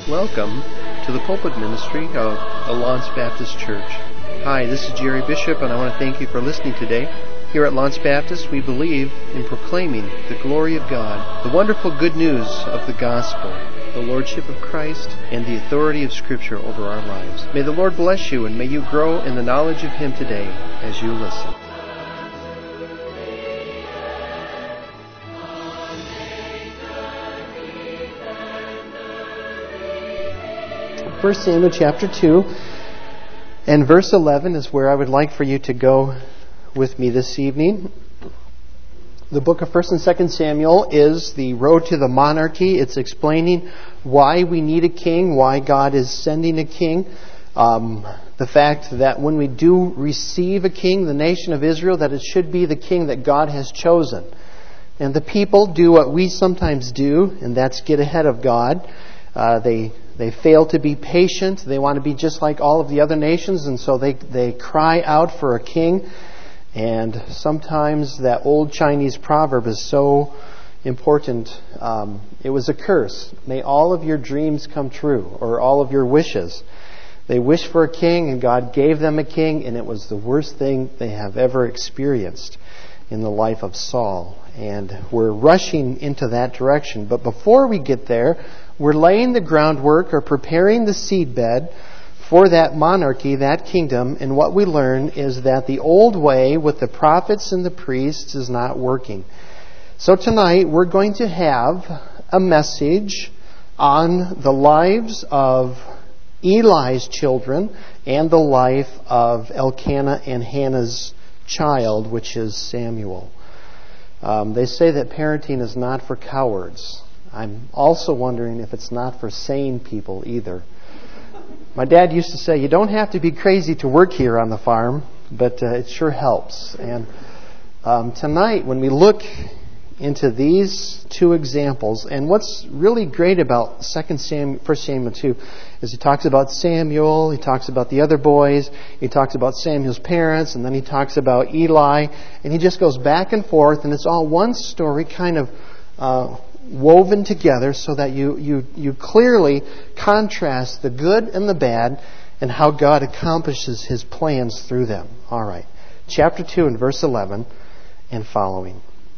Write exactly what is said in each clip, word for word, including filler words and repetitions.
Welcome to the pulpit ministry of the Lance Baptist Church. Hi, this is Jerry Bishop, and I want to thank you for listening today. Here at Lance Baptist, we believe in proclaiming the glory of God, the wonderful good news of the gospel, the lordship of Christ, and the authority of Scripture over our lives. May the Lord bless you, and may you grow in the knowledge of Him today as you listen. First Samuel chapter two and verse eleven is where I would like for you to go with me this evening. The book of First and Second Samuel is the road to the monarchy. It's explaining why we need a king, why God is sending a king. Um, the fact that when we do receive a king, the nation of Israel, that it should be the king that God has chosen. And the people do what we sometimes do, and that's get ahead of God. Uh, they They fail to be patient. They want to be just like all of the other nations, and so they, they cry out for a king. And sometimes that old Chinese proverb is so important. Um, it was a curse. May all of your dreams come true, or all of your wishes. They wished for a king, and God gave them a king, and it was the worst thing they have ever experienced in the life of Saul. And we're rushing into that direction. But before we get there, we're laying the groundwork or preparing the seedbed for that monarchy, that kingdom. And what we learn is that the old way with the prophets and the priests is not working. So tonight we're going to have a message on the lives of Eli's children and the life of Elkanah and Hannah's child, which is Samuel. Um, they say that parenting is not for cowards. I'm also wondering if it's not for sane people either. My dad used to say, you don't have to be crazy to work here on the farm, but uh, it sure helps. And um, tonight, when we look into these two examples, and what's really great about Second Samuel, First Samuel two is he talks about Samuel, he talks about the other boys, he talks about Samuel's parents, and then he talks about Eli, and he just goes back and forth, and it's all one story kind of uh, woven together so that you, you, you clearly contrast the good and the bad and how God accomplishes His plans through them. All right. Chapter two and verse eleven and following.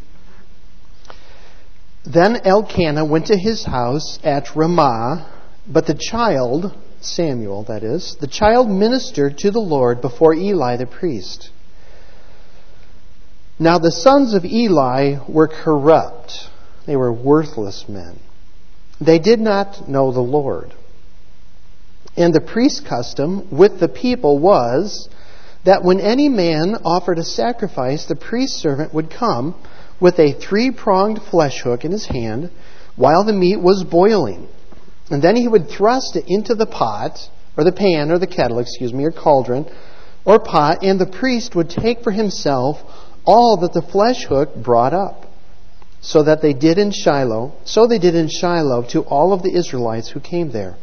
Then Elkanah went to his house at Ramah, but the child, Samuel that is, the child ministered to the Lord before Eli the priest. Now the sons of Eli were corrupt. They were worthless men. They did not know the Lord. And the priest's custom with the people was that when any man offered a sacrifice, the priest's servant would come with a three-pronged flesh hook in his hand while the meat was boiling. And then he would thrust it into the pot, or the pan, or the kettle, excuse me, or cauldron, or pot, and the priest would take for himself all that the flesh hook brought up. So that they did in Shiloh, so they did in Shiloh to all of the Israelites who came there.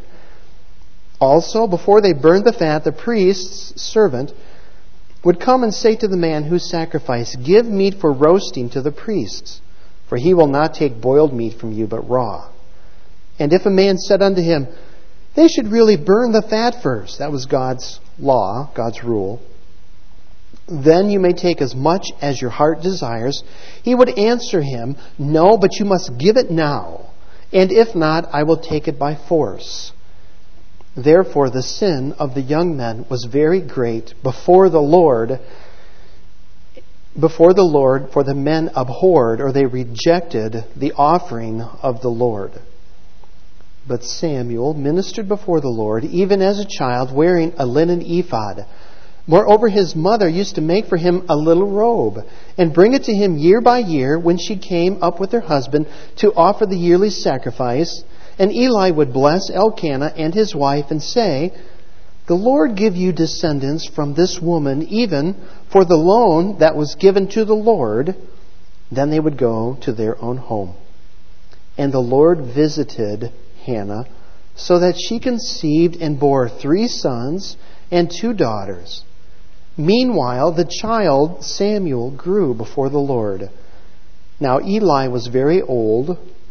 Also, before they burned the fat, the priest's servant would come and say to the man who sacrificed, give meat for roasting to the priests, for he will not take boiled meat from you, but raw. And if a man said unto him, they should really burn the fat first, that was God's law, God's rule, then you may take as much as your heart desires, he would answer him, no, but you must give it now, and if not, I will take it by force. Therefore the sin of the young men was very great before the Lord, before the Lord, for the men abhorred, or they rejected the offering of the Lord. But Samuel ministered before the Lord, even as a child, wearing a linen ephod. Moreover, his mother used to make for him a little robe and bring it to him year by year when she came up with her husband to offer the yearly sacrifice. And Eli would bless Elkanah and his wife and say, the Lord give you descendants from this woman, even for the loan that was given to the Lord. Then they would go to their own home. And the Lord visited Hannah so that she conceived and bore three sons and two daughters. Meanwhile, the child Samuel grew before the Lord. Now Eli was very old,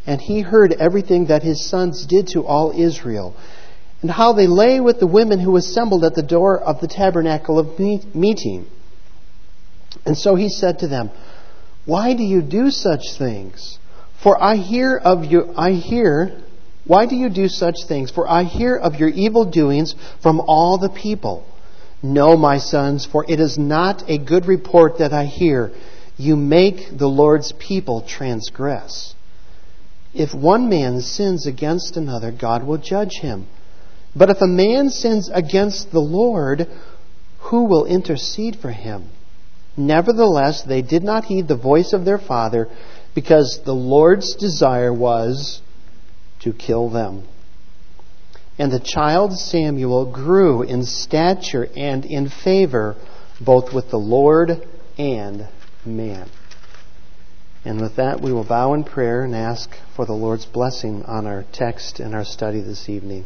and he heard everything that his sons did to all Israel, and how they lay with the women who assembled at the door of the tabernacle of meeting. And so he said to them, "Why do you do such things? For I hear of you, I hear, why do you do such things? For I hear of your evil doings from all the people. No, my sons, for it is not a good report that I hear. You make the Lord's people transgress. If one man sins against another, God will judge him. But if a man sins against the Lord, who will intercede for him?" Nevertheless, they did not heed the voice of their father, because the Lord's desire was to kill them. And the child Samuel grew in stature and in favor, both with the Lord and man. And with that, we will bow in prayer and ask for the Lord's blessing on our text and our study this evening.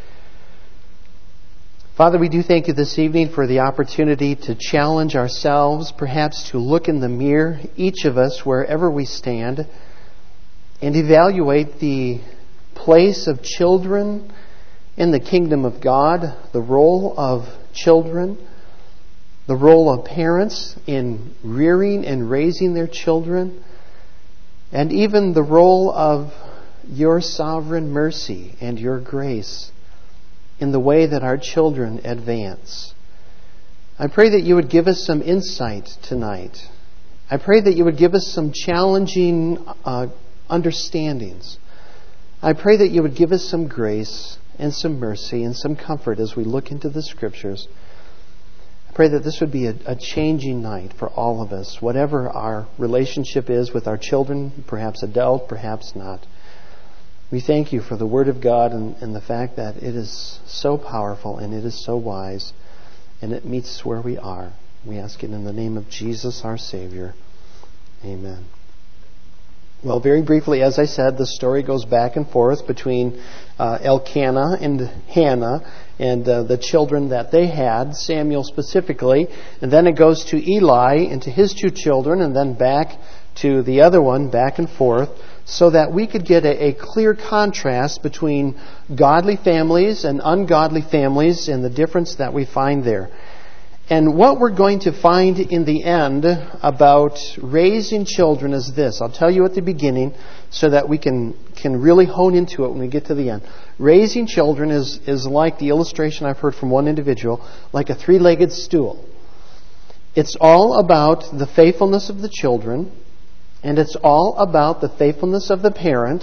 Father, we do thank you this evening for the opportunity to challenge ourselves, perhaps to look in the mirror, each of us, wherever we stand, and evaluate the place of children in the kingdom of God, the role of children, the role of parents in rearing and raising their children, and even the role of your sovereign mercy and your grace in the way that our children advance. I pray that you would give us some insight tonight. I pray that you would give us some challenging uh, understandings. I pray that you would give us some grace and some mercy and some comfort as we look into the Scriptures. I pray that this would be a, a changing night for all of us, whatever our relationship is with our children, perhaps adult, perhaps not. We thank you for the Word of God and, and the fact that it is so powerful and it is so wise and it meets us where we are. We ask it in the name of Jesus, our Savior. Amen. Well, very briefly, as I said, the story goes back and forth between uh, Elkanah and Hannah and uh, the children that they had, Samuel specifically. And then it goes to Eli and to his two children, and then back to the other one, back and forth, so that we could get a, a clear contrast between godly families and ungodly families and the difference that we find there. And what we're going to find in the end about raising children is this. I'll tell you at the beginning so that we can, can really hone into it when we get to the end. Raising children is, is like the illustration I've heard from one individual, like a three-legged stool. It's all about the faithfulness of the children, and it's all about the faithfulness of the parent,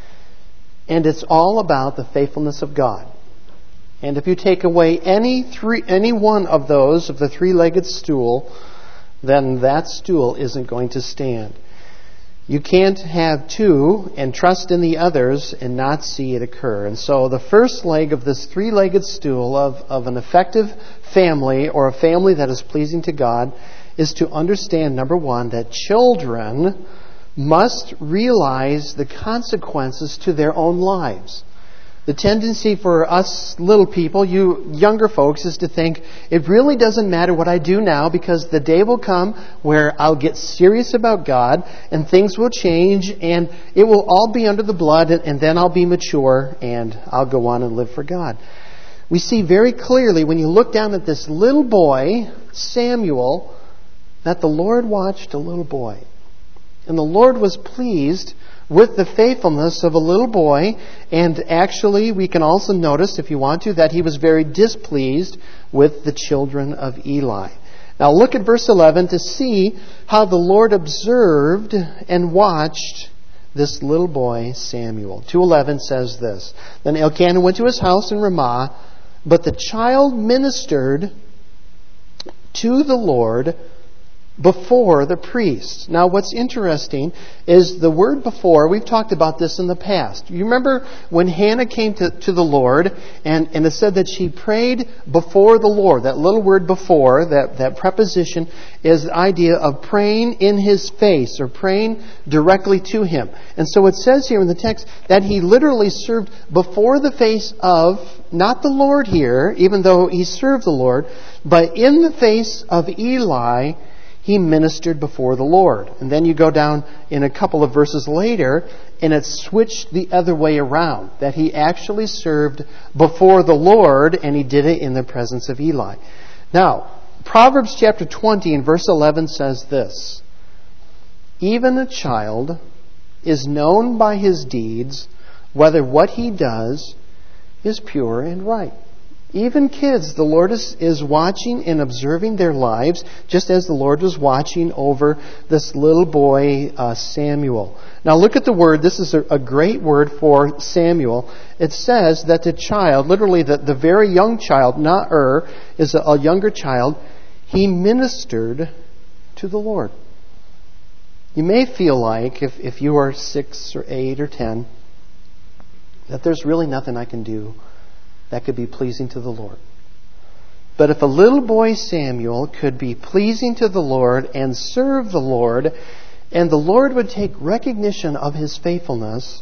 and it's all about the faithfulness of God. And if you take away any three, any one of those, of the three-legged stool, then that stool isn't going to stand. You can't have two and trust in the others and not see it occur. And so the first leg of this three-legged stool of, of an effective family, or a family that is pleasing to God, is to understand, number one, that children must realize the consequences to their own lives. The tendency for us little people, you younger folks, is to think, it really doesn't matter what I do now, because the day will come where I'll get serious about God and things will change and it will all be under the blood, and then I'll be mature and I'll go on and live for God. We see very clearly when you look down at this little boy, Samuel, that the Lord watched a little boy. And the Lord was pleased with the faithfulness of a little boy. And actually, we can also notice, if you want to, that he was very displeased with the children of Eli. Now look at verse eleven to see how the Lord observed and watched this little boy, Samuel. two eleven says this: Then Elkanah went to his house in Ramah, but the child ministered to the Lord before the priest. Now what's interesting is the word before. We've talked about this in the past. You remember when Hannah came to, to the Lord, and, and it said that she prayed before the Lord. That little word before, that, that preposition, is the idea of praying in His face, or praying directly to Him. And so it says here in the text that he literally served before the face of, not the Lord here, even though he served the Lord, but in the face of Eli, he ministered before the Lord. And then you go down in a couple of verses later, and it switched the other way around, that he actually served before the Lord, and he did it in the presence of Eli. Now, Proverbs chapter twenty and verse eleven says this, "Even a child is known by his deeds, whether what he does is pure and right." Even kids, the Lord is, is watching and observing their lives, just as the Lord was watching over this little boy, uh, Samuel. Now look at the word. This is a, a great word for Samuel. It says that the child, literally the, the very young child, not Er, is a, a younger child, he ministered to the Lord. You may feel like, if, if you are six or eight or ten, that there's really nothing I can do that could be pleasing to the Lord. But if a little boy Samuel could be pleasing to the Lord and serve the Lord, and the Lord would take recognition of his faithfulness,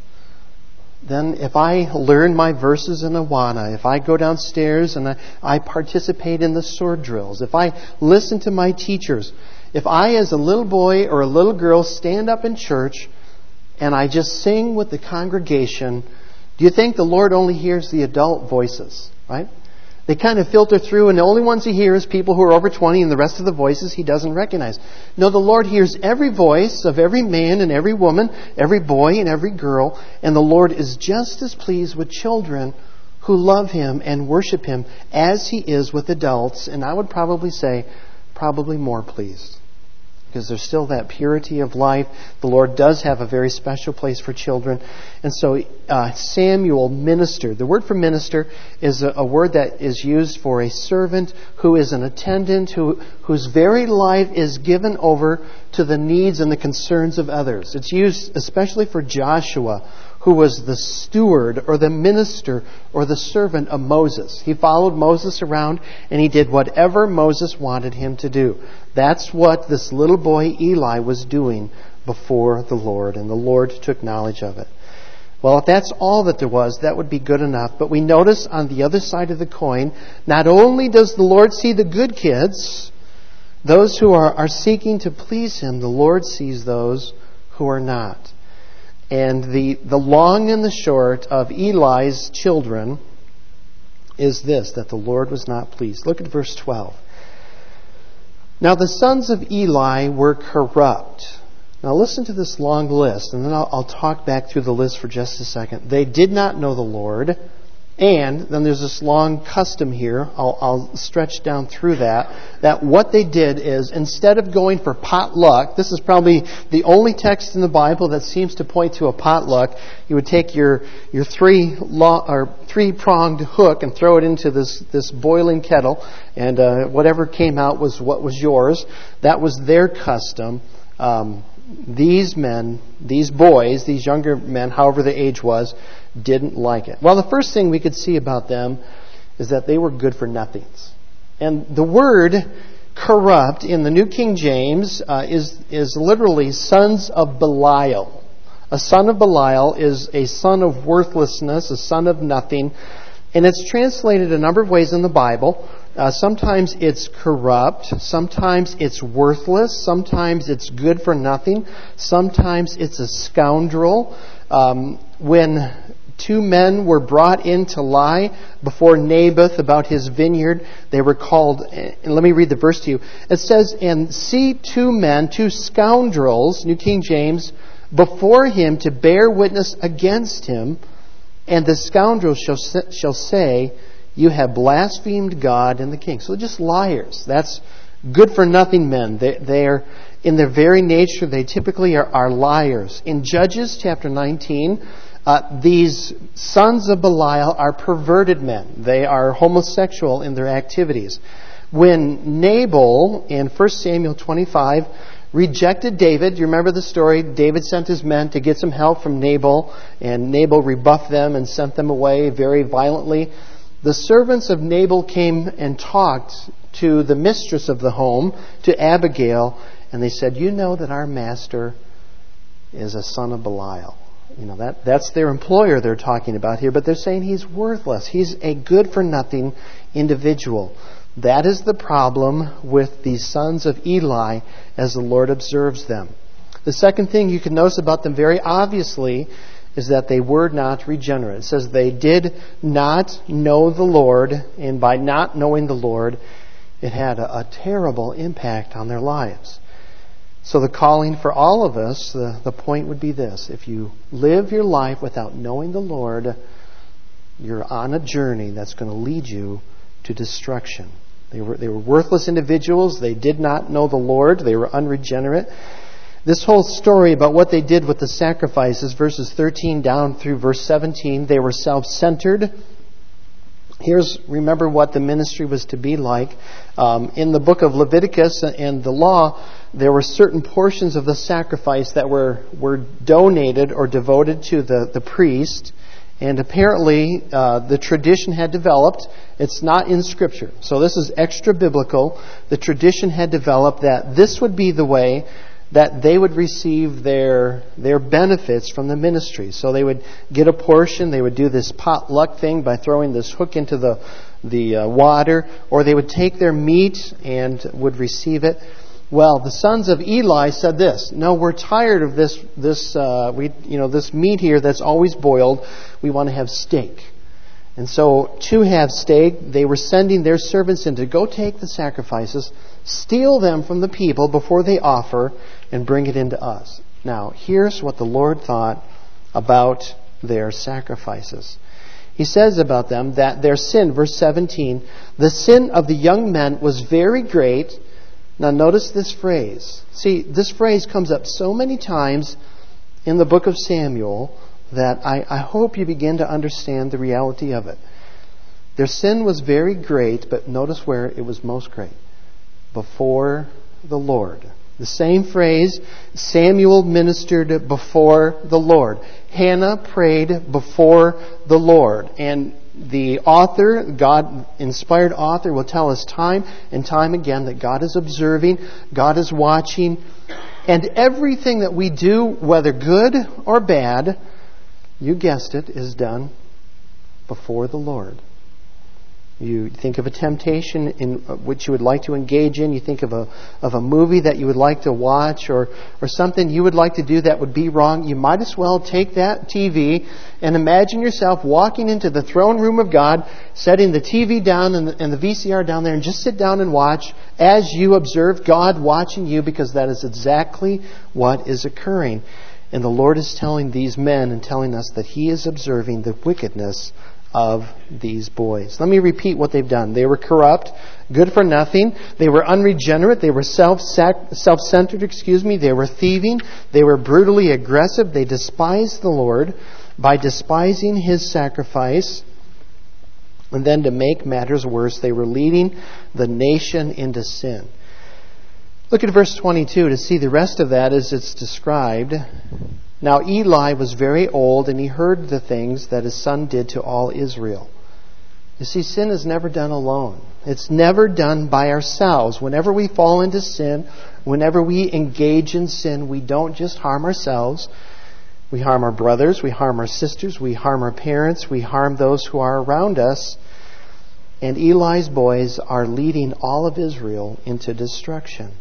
then if I learn my verses in Awana, if I go downstairs and I, I participate in the sword drills, if I listen to my teachers, if I as a little boy or a little girl stand up in church and I just sing with the congregation, do you think the Lord only hears the adult voices, right? They kind of filter through, and the only ones He hears people who are over twenty, and the rest of the voices He doesn't recognize. No, the Lord hears every voice of every man and every woman, every boy and every girl, and the Lord is just as pleased with children who love Him and worship Him as He is with adults, and I would probably say, probably more pleased. Because there's still that purity of life. The Lord does have a very special place for children. And so uh, Samuel ministered. The word for minister is a, a word that is used for a servant who is an attendant, who whose very life is given over to the needs and the concerns of others. It's used especially for Joshua, who was the steward or the minister or the servant of Moses. He followed Moses around and he did whatever Moses wanted him to do. That's what this little boy Eli was doing before the Lord, and the Lord took knowledge of it. Well, if that's all that there was, that would be good enough. But we notice on the other side of the coin, not only does the Lord see the good kids, those who are, are seeking to please Him, the Lord sees those who are not. And the, the long and the short of Eli's children is this, that the Lord was not pleased. Look at verse twelve. Now the sons of Eli were corrupt. Now listen to this long list, and then I'll, I'll talk back through the list for just a second. They did not know the Lord. And then there's this long custom here. I'll, I'll stretch down through that. That what they did is, instead of going for potluck, this is probably the only text in the Bible that seems to point to a potluck. You would take your your three long, or three pronged hook and throw it into this this boiling kettle, and uh, whatever came out was what was yours. That was their custom. Um, these men, these boys, these younger men, however the age was, didn't like it. Well, the first thing we could see about them is that they were good for nothings. And the word corrupt in the New King James uh, is, is literally sons of Belial. A son of Belial is a son of worthlessness, a son of nothing. And it's translated a number of ways in the Bible. Uh, sometimes it's corrupt. Sometimes it's worthless. Sometimes it's good for nothing. Sometimes it's a scoundrel. Um, when two men were brought in to lie before Naboth about his vineyard, they were called, and let me read the verse to you. It says, "And see two men, two scoundrels," New King James, "before him to bear witness against him, and the scoundrel shall shall say, you have blasphemed God and the king." So just liars. That's good for nothing men. They, they are, in their very nature, they typically are, are liars. In Judges chapter nineteen, uh, these sons of Belial are perverted men. They are homosexual in their activities. When Nabal, in First Samuel twenty-five, rejected David, you remember the story? David sent his men to get some help from Nabal, and Nabal rebuffed them and sent them away very violently. The servants of Nabal came and talked to the mistress of the home, to Abigail, and they said, "You know that our master is a son of Belial." You know, that that's their employer they're talking about here, but they're saying he's worthless. He's a good-for-nothing individual. That is the problem with the sons of Eli as the Lord observes them. The second thing you can notice about them very obviously is that they were not regenerate. It says they did not know the Lord, and by not knowing the Lord, it had a, a terrible impact on their lives. So the calling for all of us, the, the point would be this: if you live your life without knowing the Lord, you're on a journey that's going to lead you to destruction. They were, they were worthless individuals. They did not know the Lord. They were unregenerate. This whole story about what they did with the sacrifices, verses thirteen down through verse seventeen, they were self-centered. Here's, remember what the ministry was to be like. Um, in the book of Leviticus and the law, there were certain portions of the sacrifice that were, were donated or devoted to the, the priest. And apparently, uh, the tradition had developed. It's not in Scripture. So this is extra biblical. The tradition had developed that this would be the way that they would receive their their benefits from the ministry. So they would get a portion. They would do this potluck thing by throwing this hook into the the uh, water, or they would take their meat and would receive it. Well, the sons of Eli said this: "No, we're tired of this this uh, we you know this meat here that's always boiled. We want to have steak." And so to have steak, they were sending their servants in to go take the sacrifices, steal them from the people before they offer, and bring it into us. Now, here's what the Lord thought about their sacrifices. He says about them that their sin, verse seventeen, the sin of the young men was very great. Now notice this phrase. See, this phrase comes up so many times in the book of Samuel that I, I hope you begin to understand the reality of it. Their sin was very great, but notice where it was most great. Before the Lord. The same phrase, Samuel ministered before the Lord. Hannah prayed before the Lord. And the author, God-inspired author, will tell us time and time again that God is observing, God is watching, and everything that we do, whether good or bad, you guessed it, is done before the Lord. You think of a temptation in which you would like to engage in. You think of a of a movie that you would like to watch, or or something you would like to do that would be wrong. You might as well take that T V and imagine yourself walking into the throne room of God, setting the T V down and the, and the V C R down there, and just sit down and watch as you observe God watching you, because that is exactly what is occurring. And the Lord is telling these men and telling us that He is observing the wickedness of these boys. Let me repeat what they've done. They were corrupt, good for nothing. They were unregenerate. They were self self-centered, excuse me. They were thieving. They were brutally aggressive. They despised the Lord by despising His sacrifice. And then to make matters worse, they were leading the nation into sin. Look at verse twenty-two to see the rest of that as it's described. Now Eli was very old, and he heard the things that his son did to all Israel. You see, sin is never done alone. It's never done by ourselves. Whenever we fall into sin, whenever we engage in sin, we don't just harm ourselves. We harm our brothers, we harm our sisters, we harm our parents, we harm those who are around us. And Eli's boys are leading all of Israel into destruction.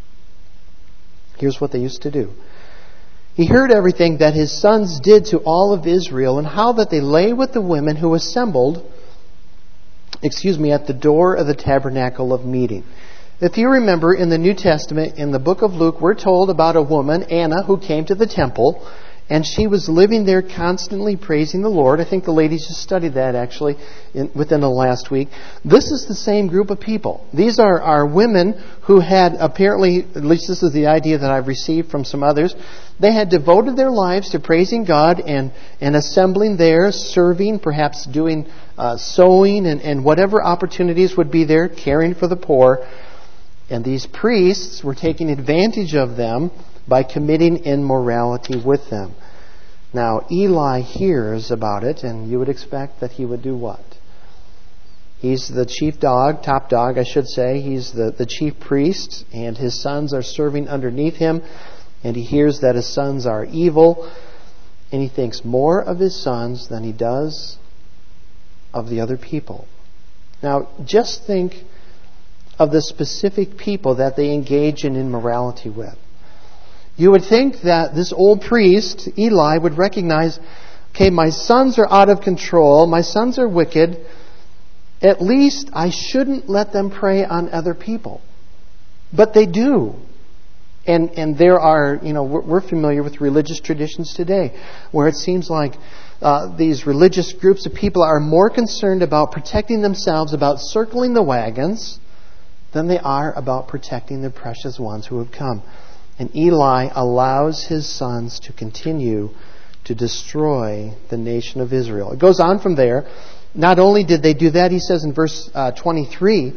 Here's what they used to do. He heard everything that his sons did to all of Israel, and how that they lay with the women who assembled, excuse me, at the door of the tabernacle of meeting. If you remember, in the New Testament, in the book of Luke, we're told about a woman, Anna, who came to the temple, and she was living there constantly praising the Lord. I think the ladies just studied that actually in, within the last week. This is the same group of people. These are, are women who had apparently, at least this is the idea that I've received from some others, they had devoted their lives to praising God and, and assembling there, serving, perhaps doing uh, sewing and, and whatever opportunities would be there, caring for the poor. And these priests were taking advantage of them by committing immorality with them. Now, Eli hears about it, and you would expect that he would do what? He's the chief dog, top dog, I should say. He's the, the chief priest, and his sons are serving underneath him, and he hears that his sons are evil, and he thinks more of his sons than he does of the other people. Now, just think of the specific people that they engage in immorality with. You would think that this old priest, Eli, would recognize, okay, my sons are out of control, my sons are wicked, at least I shouldn't let them prey on other people. But they do. And and there are, you know, we're, we're familiar with religious traditions today, where it seems like uh, these religious groups of people are more concerned about protecting themselves, about circling the wagons, than they are about protecting the precious ones who have come. And Eli allows his sons to continue to destroy the nation of Israel. It goes on from there. Not only did they do that, he says in verse uh, twenty-three,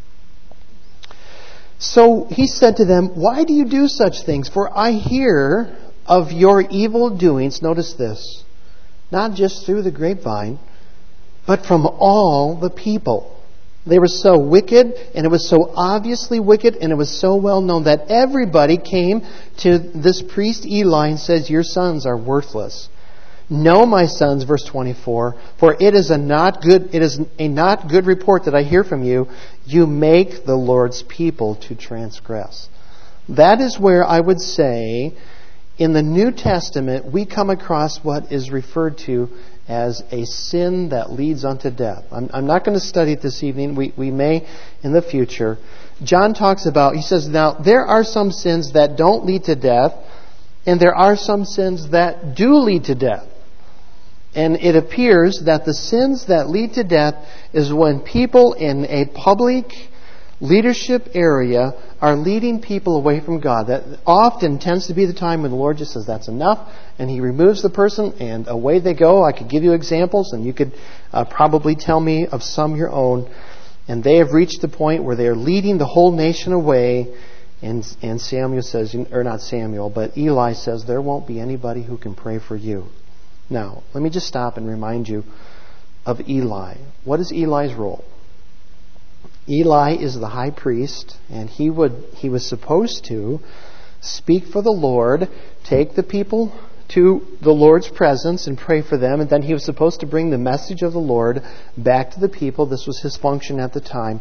so he said to them, why do you do such things? For I hear of your evil doings, notice this, not just through the grapevine, but from all the people. They were so wicked, and it was so obviously wicked, and it was so well known that everybody came to this priest Eli and says, your sons are worthless. No, my sons, verse twenty-four, for it is a not good it is a not good report that I hear from you. You make the Lord's people to transgress. That is where I would say in the New Testament we come across what is referred to as a sin that leads unto death. I'm, I'm not going to study it this evening. We, we may in the future. John talks about, he says, now there are some sins that don't lead to death, and there are some sins that do lead to death. And it appears that the sins that lead to death is when people in a public leadership area are leading people away from God. That often tends to be the time when the Lord just says, that's enough, and He removes the person, and away they go. I could give you examples, and you could uh, probably tell me of some of your own. And they have reached the point where they are leading the whole nation away, and, and Samuel says, or not Samuel, but Eli says, there won't be anybody who can pray for you. Now, let me just stop and remind you of Eli. What is Eli's role? Eli is the high priest, and he would he was supposed to speak for the Lord, take the people to the Lord's presence and pray for them, and then he was supposed to bring the message of the Lord back to the people. This was his function at the time.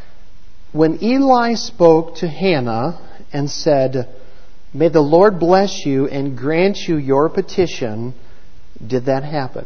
When Eli spoke to Hannah and said, may the Lord bless you and grant you your petition, did that happen?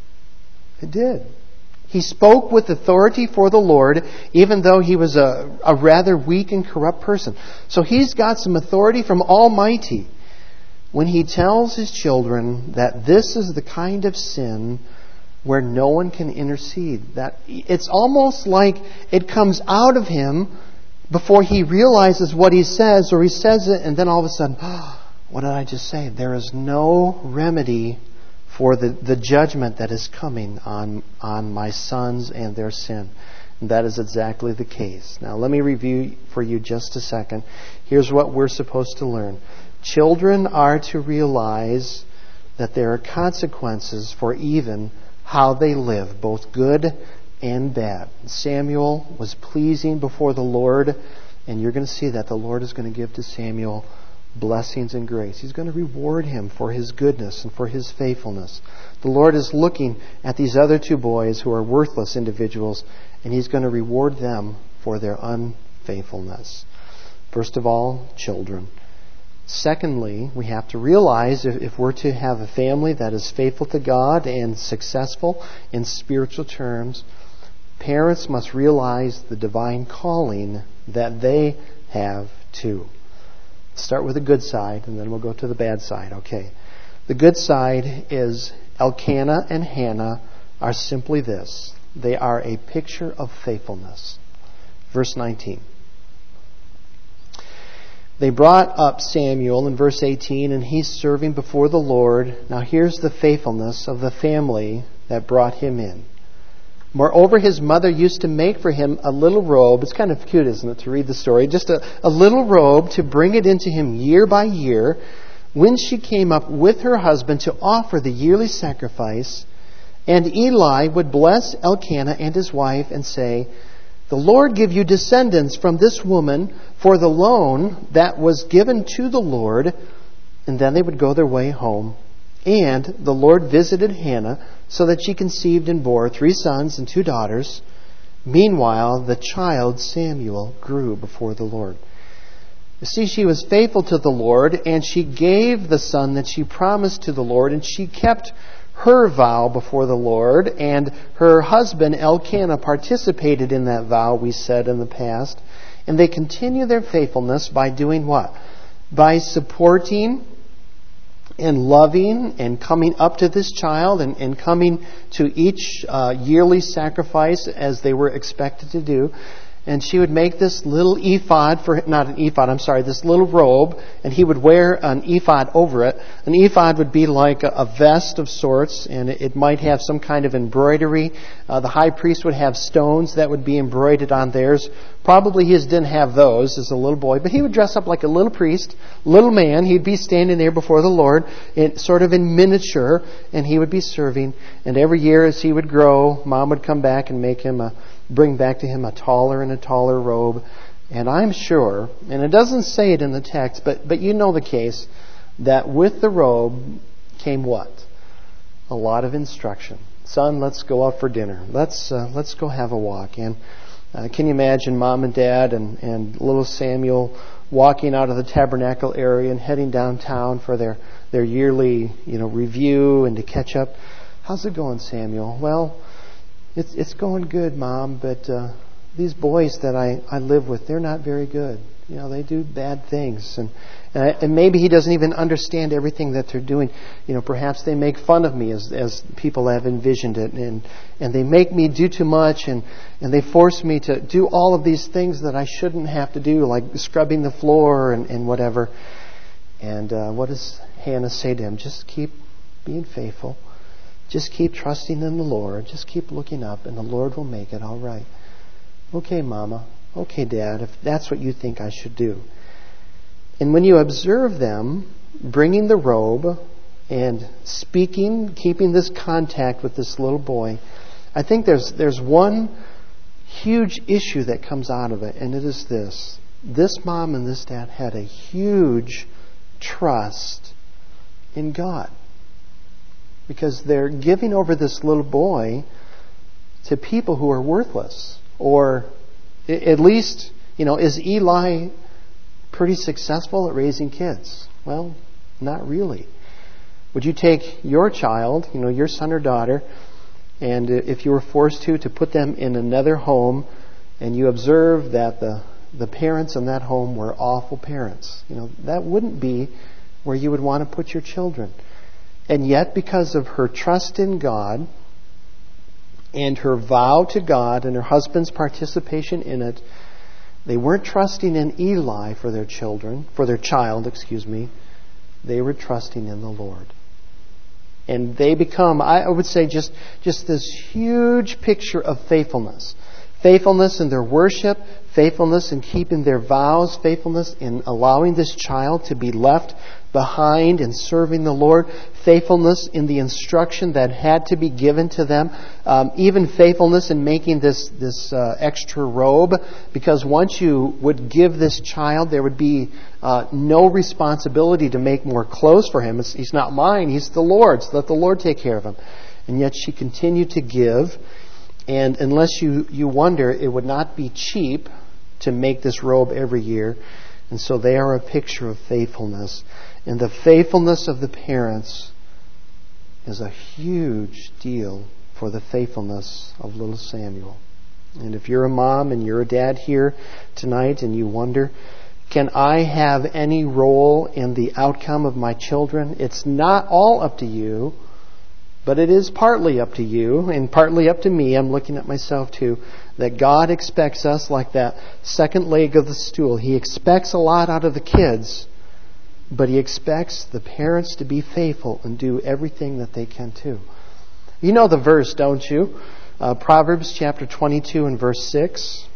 It did. He spoke with authority for the Lord, even though he was a, a rather weak and corrupt person. So he's got some authority from Almighty when he tells his children that this is the kind of sin where no one can intercede. That it's almost like it comes out of him before he realizes what he says, or he says it and then all of a sudden, oh, what did I just say? There is no remedy for the, the judgment that is coming on, on my sons and their sin. And that is exactly the case. Now let me review for you just a second. Here's what we're supposed to learn. Children are to realize that there are consequences for even how they live, both good and bad. Samuel was pleasing before the Lord, and you're going to see that the Lord is going to give to Samuel blessings and grace. He's going to reward him for his goodness and for his faithfulness. The Lord is looking at these other two boys who are worthless individuals, and He's going to reward them for their unfaithfulness. First of all, children. Secondly, we have to realize if, if we're to have a family that is faithful to God and successful in spiritual terms, parents must realize the divine calling that they have too. Start with the good side, and then we'll go to the bad side. Okay. The good side is Elkanah and Hannah are simply this. They are a picture of faithfulness. Verse nineteen. They brought up Samuel in verse eighteen, and he's serving before the Lord. Now here's the faithfulness of the family that brought him in. Moreover, his mother used to make for him a little robe. It's kind of cute, isn't it, to read the story? Just a, a little robe to bring it into him year by year. When she came up with her husband to offer the yearly sacrifice, and Eli would bless Elkanah and his wife and say, the Lord give you descendants from this woman for the loan that was given to the Lord. And then they would go their way home. And the Lord visited Hannah so that she conceived and bore three sons and two daughters. Meanwhile, the child Samuel grew before the Lord. You see, she was faithful to the Lord, and she gave the son that she promised to the Lord, and she kept her vow before the Lord, and her husband Elkanah participated in that vow, we said in the past. And they continue their faithfulness by doing what? By supporting and loving and coming up to this child and, and coming to each uh, yearly sacrifice as they were expected to do. And she would make this little ephod, for not an ephod, I'm sorry, this little robe, and he would wear an ephod over it. An ephod would be like a, a vest of sorts, and it, it might have some kind of embroidery. Uh, the high priest would have stones that would be embroidered on theirs. Probably his didn't have those as a little boy, but he would dress up like a little priest, little man. He'd be standing there before the Lord, in, sort of in miniature, and he would be serving. And every year as he would grow, Mom would come back and make him a bring back to him a taller and a taller robe. And I'm sure, and it doesn't say it in the text, but, but you know the case, that with the robe came what? A lot of instruction. Son, let's go out for dinner. Let's uh, let's go have a walk. And uh, can you imagine Mom and Dad and, and little Samuel walking out of the tabernacle area and heading downtown for their, their yearly you know review and to catch up? How's it going, Samuel? Well, It's it's going good, Mom, but uh, these boys that I, I live with, they're not very good. You know, they do bad things. And, and, I, and maybe he doesn't even understand everything that they're doing. You know, perhaps they make fun of me as as people have envisioned it. And, and they make me do too much, and, and they force me to do all of these things that I shouldn't have to do, like scrubbing the floor and, and whatever. And uh, what does Hannah say to him? Just keep being faithful. Just keep trusting in the Lord. Just keep looking up, and the Lord will make it all right. Okay, Mama. Okay, Dad, if that's what you think I should do. And when you observe them bringing the robe and speaking, keeping this contact with this little boy, I think there's there's one huge issue that comes out of it, and it is this. This mom and this dad had a huge trust in God. Because they're giving over this little boy to people who are worthless. Or at least, you know, is Eli pretty successful at raising kids? Well, not really. Would you take your child, you know, your son or daughter, and if you were forced to, to put them in another home, and you observe that the, the parents in that home were awful parents? You know, that wouldn't be where you would want to put your children. And yet, because of her trust in God and her vow to God and her husband's participation in it, they weren't trusting in Eli for their children, for their child, excuse me. They were trusting in the Lord. And they become, I would say, just, just this huge picture of faithfulness. Faithfulness in their worship, faithfulness in keeping their vows, faithfulness in allowing this child to be left behind and serving the Lord, faithfulness in the instruction that had to be given to them, um, even faithfulness in making this this uh, extra robe, because once you would give this child, there would be uh, no responsibility to make more clothes for him. It's, he's not mine, he's the Lord's. Let the Lord take care of him. And yet she continued to give, and unless you, you wonder, it would not be cheap to make this robe every year. And so they are a picture of faithfulness. And the faithfulness of the parents is a huge deal for the faithfulness of little Samuel. And if you're a mom and you're a dad here tonight and you wonder, can I have any role in the outcome of my children? It's not all up to you, but it is partly up to you and partly up to me. I'm looking at myself too. That God expects us, like that second leg of the stool. He expects a lot out of the kids, but He expects the parents to be faithful and do everything that they can too. You know the verse, don't you? Uh, Proverbs chapter twenty-two and verse six.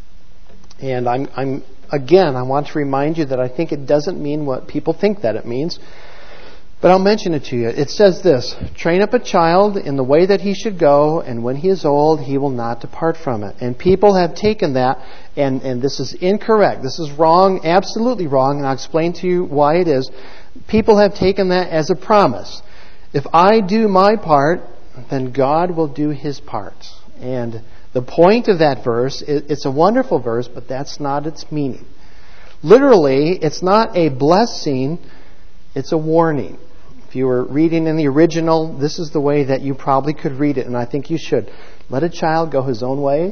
And I'm, I'm again, I want to remind you that I think it doesn't mean what people think that it means. But I'll mention it to you. It says this: train up a child in the way that he should go, and when he is old, he will not depart from it. And people have taken that, and, and this is incorrect. This is wrong, absolutely wrong, and I'll explain to you why it is. People have taken that as a promise. If I do my part, then God will do His part. And the point of that verse, it, it's a wonderful verse, but that's not its meaning. Literally, it's not a blessing, it's a warning. If you were reading in the original, this is the way that you probably could read it, and I think you should. Let a child go his own way.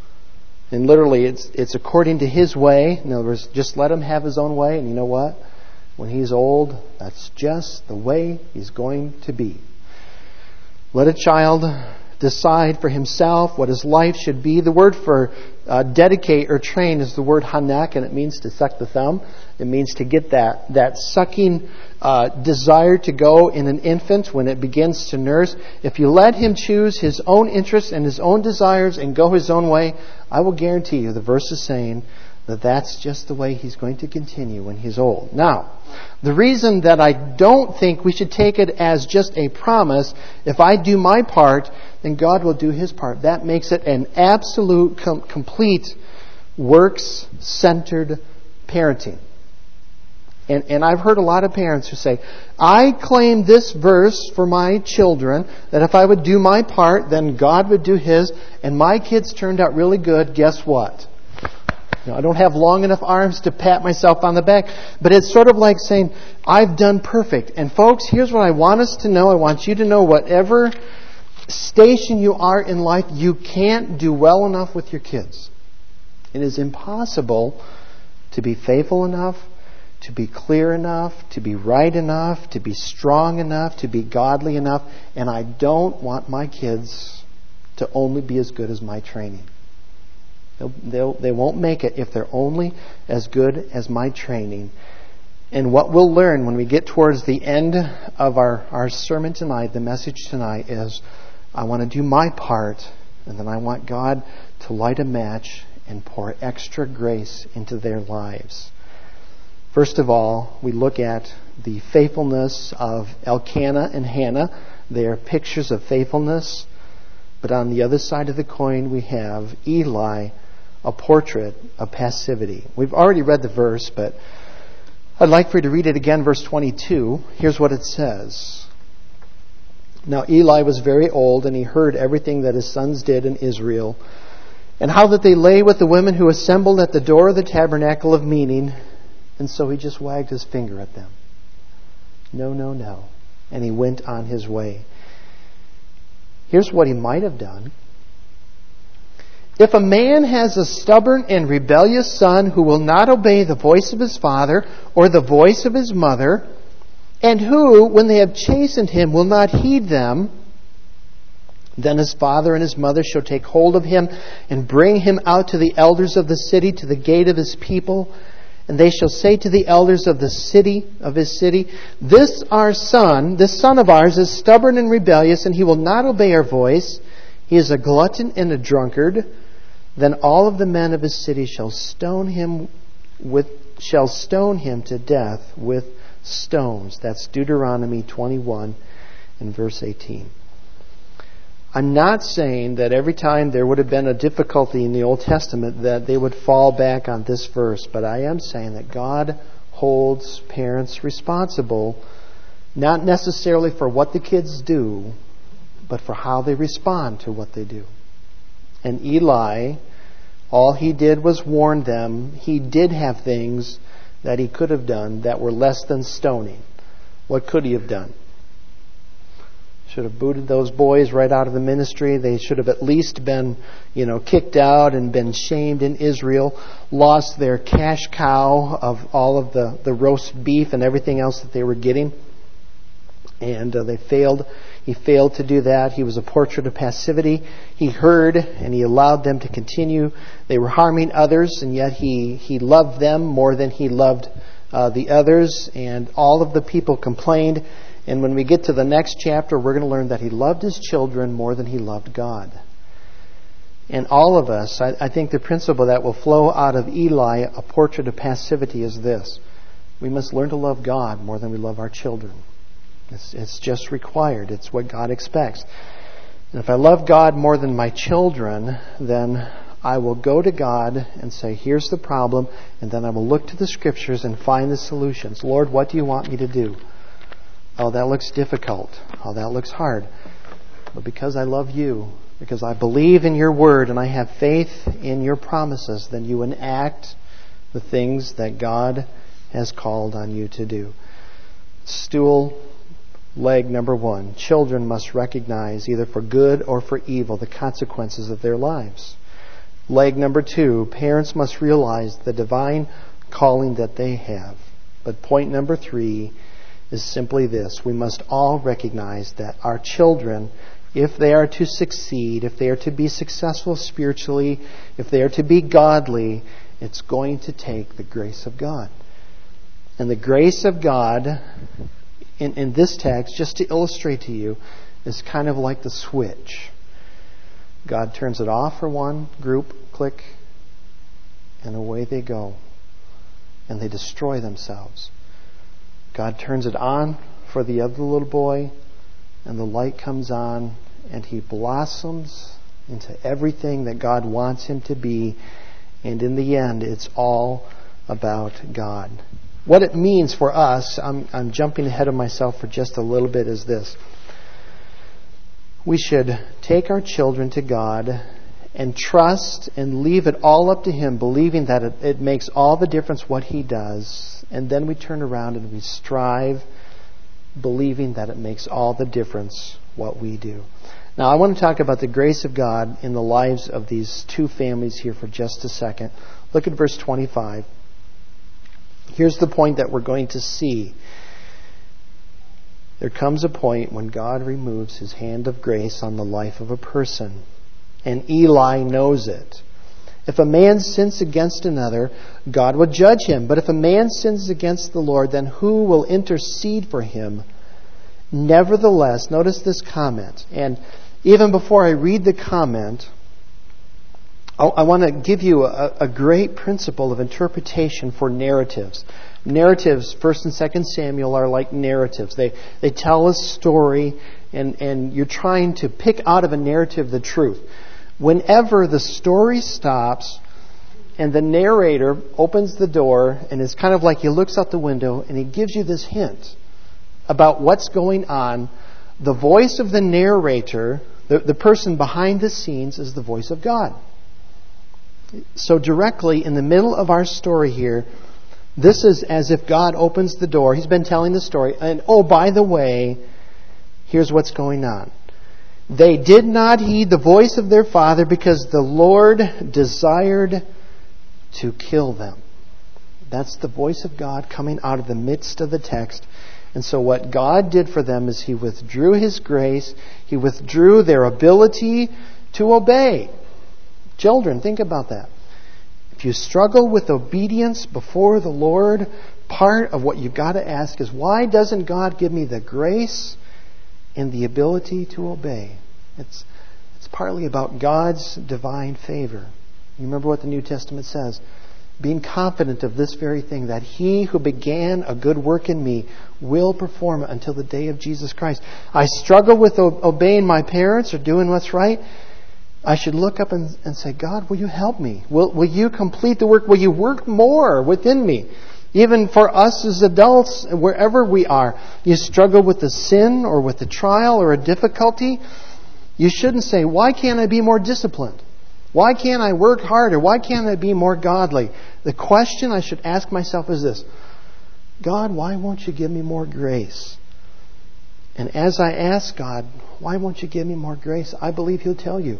And literally, it's it's according to his way. In other words, just let him have his own way, and you know what? When he's old, that's just the way he's going to be. Let a child decide for himself what his life should be. The word for uh, dedicate or train is the word hanek, and it means to suck the thumb. It means to get that, that sucking uh, desire to go in an infant when it begins to nurse. If you let him choose his own interests and his own desires and go his own way, I will guarantee you the verse is saying that that's just the way he's going to continue when he's old. Now, the reason that I don't think we should take it as just a promise, if I do my part, then God will do His part. That makes it an absolute, com- complete, works-centered parenting. And, and I've heard a lot of parents who say, I claim this verse for my children, that if I would do my part, then God would do His, and my kids turned out really good. Guess what? You know, I don't have long enough arms to pat myself on the back, but it's sort of like saying, I've done perfect. And folks, here's what I want us to know. I want you to know whatever station you are in life, you can't do well enough with your kids. It is impossible to be faithful enough, to be clear enough, to be right enough, to be strong enough, to be godly enough. And I don't want my kids to only be as good as my training. They'll, they'll, they won't make it if they're only as good as my training. And what we'll learn when we get towards the end of our, our sermon tonight, the message tonight is, I want to do my part, and then I want God to light a match and pour extra grace into their lives. First of all, we look at the faithfulness of Elkanah and Hannah. They are pictures of faithfulness. But on the other side of the coin, we have Eli, a portrait of passivity. We've already read the verse, but I'd like for you to read it again, verse twenty-two. Here's what it says. Now Eli was very old, and he heard everything that his sons did in Israel, and how that they lay with the women who assembled at the door of the tabernacle of meeting. And so he just wagged his finger at them. No, no, no. And he went on his way. Here's what he might have done. If a man has a stubborn and rebellious son who will not obey the voice of his father or the voice of his mother, and who, when they have chastened him, will not heed them, then his father and his mother shall take hold of him and bring him out to the elders of the city, to the gate of his people. And they shall say to the elders of the city, of his city, This our son, this son of ours, is stubborn and rebellious, and he will not obey our voice. He is a glutton and a drunkard. Then all of the men of his city shall stone him with shall stone him to death with stones. That's Deuteronomy twenty-one and verse eighteen. I'm not saying that every time there would have been a difficulty in the Old Testament that they would fall back on this verse, but I am saying that God holds parents responsible, not necessarily for what the kids do, but for how they respond to what they do. And Eli, all he did was warn them. He did have things that he could have done that were less than stoning. What could he have done? Should have booted those boys right out of the ministry. They should have at least been, you know, kicked out and been shamed in Israel, lost their cash cow of all of the, the roast beef and everything else that they were getting. And uh, they failed. He failed to do that. He was a portrait of passivity. He heard and he allowed them to continue. They were harming others, and yet he, he loved them more than he loved uh, the others. And all of the people complained. And when we get to the next chapter, we're going to learn that he loved his children more than he loved God. And all of us, I, I think the principle that will flow out of Eli, a portrait of passivity, is this. We must learn to love God more than we love our children. It's, it's just required. It's what God expects. And if I love God more than my children, then I will go to God and say, here's the problem, and then I will look to the Scriptures and find the solutions. Lord, what do you want me to do? Oh, that looks difficult. Oh, that looks hard. But because I love you, because I believe in your word and I have faith in your promises, then you enact the things that God has called on you to do. Stool leg number one. Children must recognize, either for good or for evil, the consequences of their lives. Leg number two. Parents must realize the divine calling that they have. But point number three is simply this. We must all recognize that our children, if they are to succeed, if they are to be successful spiritually, if they are to be godly, it's going to take the grace of God. And the grace of God, in, in this text, just to illustrate to you, is kind of like the switch. God turns it off for one group, click, and away they go. And they destroy themselves. God turns it on for the other little boy, and the light comes on, and he blossoms into everything that God wants him to be. And in the end, it's all about God. What it means for us, I'm, I'm jumping ahead of myself for just a little bit, is this. We should take our children to God and trust and leave it all up to Him, believing that it, it makes all the difference what He does. And then we turn around and we strive, believing that it makes all the difference what we do. Now, I want to talk about the grace of God in the lives of these two families here for just a second. Look at verse twenty-five. Here's the point that we're going to see. There comes a point when God removes His hand of grace on the life of a person. And Eli knows it. If a man sins against another, God will judge him. But if a man sins against the Lord, then who will intercede for him? Nevertheless, notice this comment. And even before I read the comment, I want to give you a, a great principle of interpretation for narratives. Narratives, First and Second Samuel, are like narratives. They they tell a story, and, and you're trying to pick out of a narrative the truth. Whenever the story stops and the narrator opens the door, and it's kind of like he looks out the window and he gives you this hint about what's going on, the voice of the narrator, the, the person behind the scenes, is the voice of God. So directly in the middle of our story here, this is as if God opens the door. He's been telling the story. And oh, by the way, here's what's going on. They did not heed the voice of their father because the Lord desired to kill them. That's the voice of God coming out of the midst of the text. And so what God did for them is He withdrew His grace. He withdrew their ability to obey. Children, think about that. If you struggle with obedience before the Lord, part of what you've got to ask is, why doesn't God give me the grace and the ability to obey? It's, it's partly about God's divine favor. You remember what the New Testament says? Being confident of this very thing, that He who began a good work in me will perform it until the day of Jesus Christ. I struggle with o- obeying my parents or doing what's right. I should look up and, and say, God, will you help me? Will, will you complete the work? Will you work more within me? Even for us as adults, wherever we are, you struggle with a sin or with a trial or a difficulty, you shouldn't say, why can't I be more disciplined? Why can't I work harder? Why can't I be more godly? The question I should ask myself is this: God, why won't you give me more grace? And as I ask God, why won't you give me more grace? I believe He'll tell you.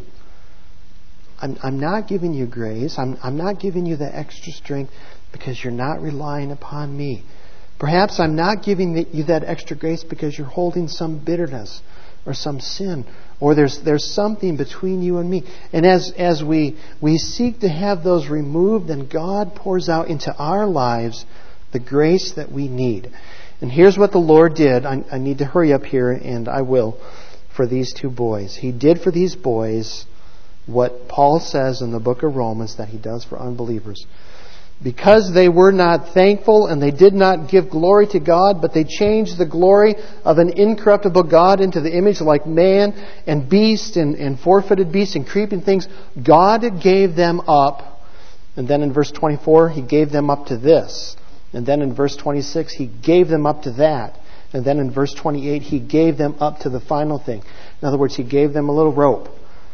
I'm, I'm not giving you grace. I'm, I'm not giving you the extra strength because you're not relying upon me. Perhaps I'm not giving you that extra grace because you're holding some bitterness or some sin, or there's there's something between you and me. And as as we we seek to have those removed, then God pours out into our lives the grace that we need. And here's what the Lord did. I, I need to hurry up here, and I will, for these two boys. He did for these boys what Paul says in the book of Romans that He does for unbelievers. Because they were not thankful and they did not give glory to God, but they changed the glory of an incorruptible God into the image like man and beast and, and four-footed beasts and creeping things, God gave them up. And then in verse twenty-four, He gave them up to this. And then in verse twenty-six, He gave them up to that. And then in verse twenty-eight, He gave them up to the final thing. In other words, He gave them a little rope.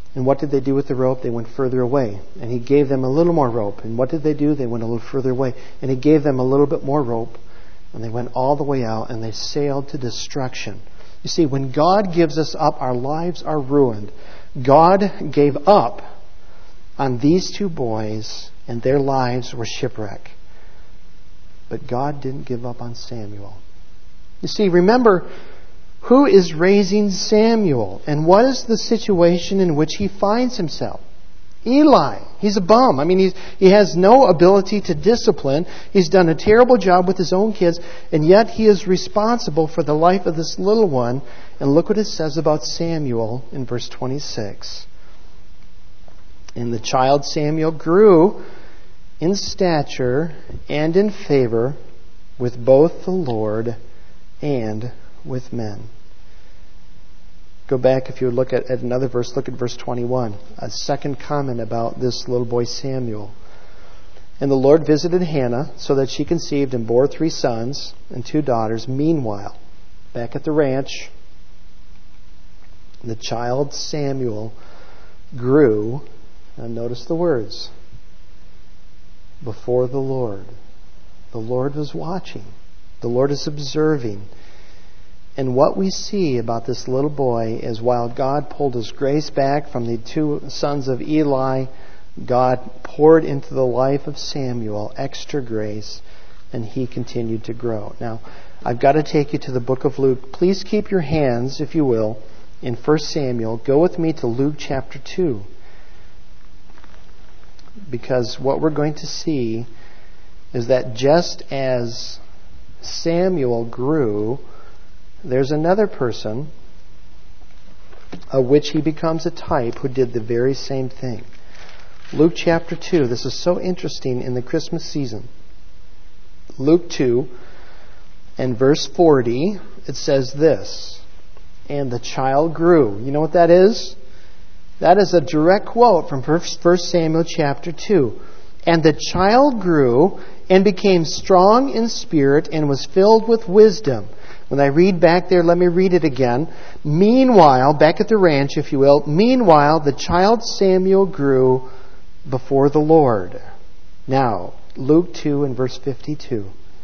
And what did they do with the rope? They went further away. And he gave them a little more rope. And what did they do? They went a little further away. And he gave them a little bit more rope. And they went all the way out and they sailed to destruction. You see, when God gives us up, our lives are ruined. God gave up on these two boys and their lives were shipwrecked. But God didn't give up on Samuel. You see, remember, who is raising Samuel? And what is the situation in which he finds himself? Eli. He's a bum. I mean, he's, he has no ability to discipline. He's done a terrible job with his own kids, and yet he is responsible for the life of this little one. And look what it says about Samuel in verse twenty-six. And the child Samuel grew in stature and in favor with both the Lord and with men. Go back, if you would look at, at another verse, look at verse twenty-one. A second comment about this little boy Samuel. And the Lord visited Hannah so that she conceived and bore three sons and two daughters. Meanwhile, back at the ranch, the child Samuel grew, and notice the words, before the Lord. The Lord was watching. The Lord is observing. And what we see about this little boy is while God pulled His grace back from the two sons of Eli, God poured into the life of Samuel extra grace, and he continued to grow. Now, I've got to take you to the book of Luke. Please keep your hands, if you will, in First Samuel. Go with me to Luke chapter two. Because what we're going to see is that just as Samuel grew, there's another person of which he becomes a type who did the very same thing. Luke chapter two. This is so interesting in the Christmas season. Luke two and verse forty, it says this, and the child grew. You know what that is? That is a direct quote from First Samuel chapter two. And the child grew and became strong in spirit and was filled with wisdom. When I read back there, let me read it again. Meanwhile, back at the ranch, if you will, meanwhile, the child Samuel grew before the Lord. Now, Luke two and verse fifty-two.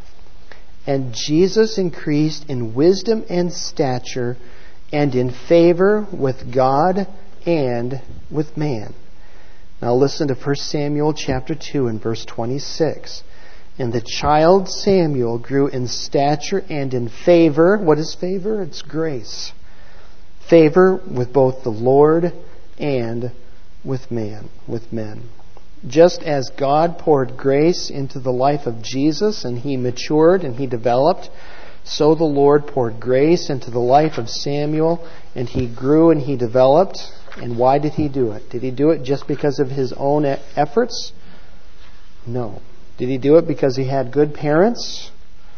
And Jesus increased in wisdom and stature and in favor with God and with man. Now listen to First Samuel chapter two and verse twenty-six. And the child Samuel grew in stature and in favor. What is favor? It's grace. Favor with both the Lord and with man, with men. Just as God poured grace into the life of Jesus and He matured and He developed, so the Lord poured grace into the life of Samuel and he grew and he developed. And why did He do it? Did He do it just because of His own efforts? No. Did He do it because He had good parents?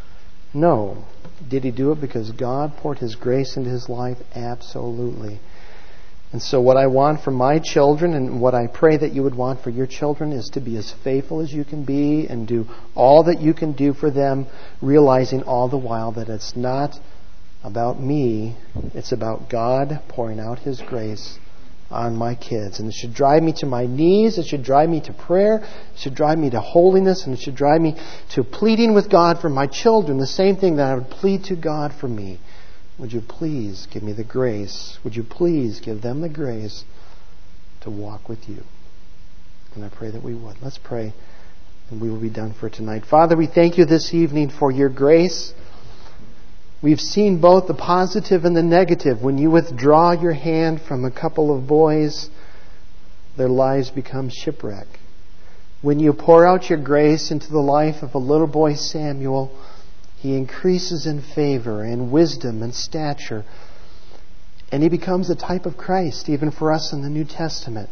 No. Did He do it because God poured His grace into his life? Absolutely. And so what I want for my children and what I pray that you would want for your children is to be as faithful as you can be and do all that you can do for them, realizing all the while that it's not about me, it's about God pouring out His grace on my kids. And it should drive me to my knees. It should drive me to prayer. It should drive me to holiness. And it should drive me to pleading with God for my children. The same thing that I would plead to God for me. Would you please give me the grace? Would you please give them the grace to walk with you? And I pray that we would. Let's pray and we will be done for tonight. Father, we thank you this evening for your grace. We've seen both the positive and the negative. When you withdraw your hand from a couple of boys, their lives become shipwreck. When you pour out your grace into the life of a little boy Samuel, he increases in favor and wisdom and stature. And he becomes a type of Christ, even for us in the New Testament.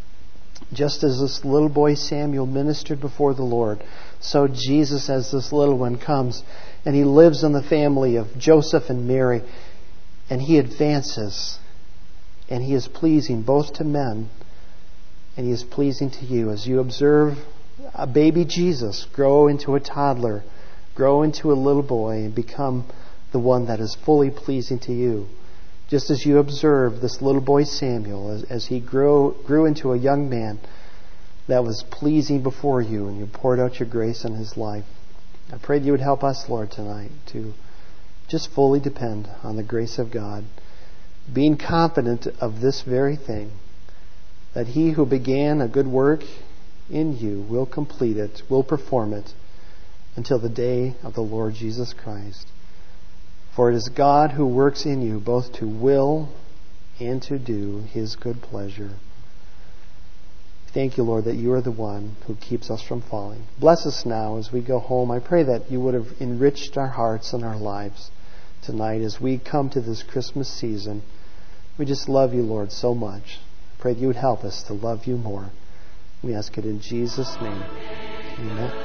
Just as this little boy Samuel ministered before the Lord, so Jesus, as this little one, comes and he lives in the family of Joseph and Mary, and he advances, and he is pleasing both to men, and he is pleasing to you as you observe a baby Jesus grow into a toddler, grow into a little boy, and become the one that is fully pleasing to you. just as you observed this little boy Samuel as, as he grew, grew into a young man that was pleasing before you, and you poured out your grace in his life. I pray that you would help us, Lord, tonight to just fully depend on the grace of God, being confident of this very thing, that he who began a good work in you will complete it, will perform it, until the day of the Lord Jesus Christ. For it is God who works in you both to will and to do his good pleasure. Thank you, Lord, that you are the one who keeps us from falling. Bless us now as we go home. I pray that you would have enriched our hearts and our lives tonight as we come to this Christmas season. We just love you, Lord, so much. I pray that you would help us to love you more. We ask it in Jesus' name. Amen.